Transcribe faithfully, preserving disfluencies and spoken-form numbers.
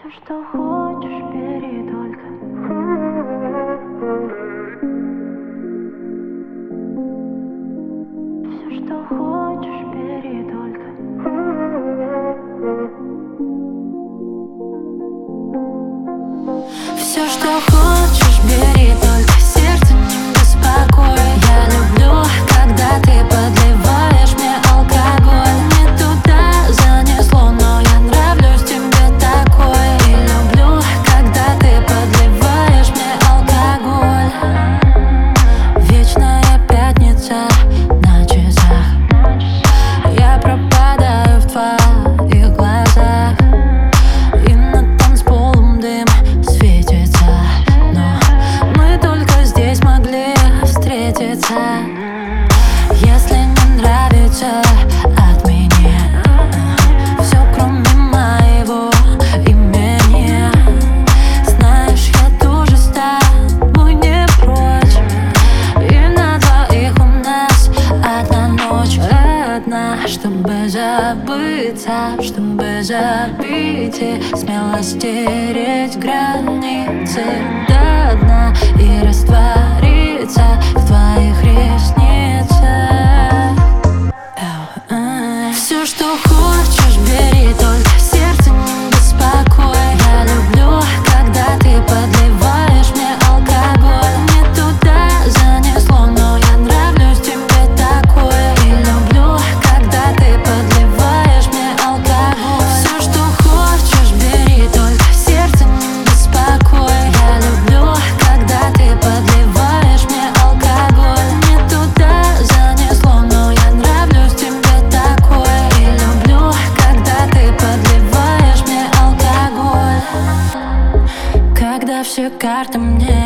Все, что хочешь, бери только. Все, что хочешь, бери только. Все, что хочешь, бери только. Сердце не беспокой. Я люблю, когда ты подливаешь мне алкоголь. Не туда занесло, но я нравлюсь тебе такой. И люблю, когда ты подливаешь мне алкоголь. Вечная пятница на часах. Я пропадаю в твоих глазах. И над танцполом дым светится. Но мы только здесь могли встретиться. Если не нравится, отмени все, кроме моего имени. Знаешь, я тоже с тобой не прочь. И на двоих у нас одна ночь. Одна, чтобы забыться, чтобы забить и смело стереть границы до дна и раствориться в твоих ресницах. Все, что хочешь, бери только. Сердце не беспокой. Я люблю, когда ты подливаешь мне алкоголь. Не туда занесло, но я нравлюсь тебе такой. И люблю, когда ты подливаешь мне алкоголь. Все, что хочешь, бери только. Сердце не беспокой. Я люблю, когда ты подливаешь мне алкоголь. Не туда занесло, но я нравлюсь тебе такой. И люблю, когда ты подливаешь мне алкоголь. Когда все карты мне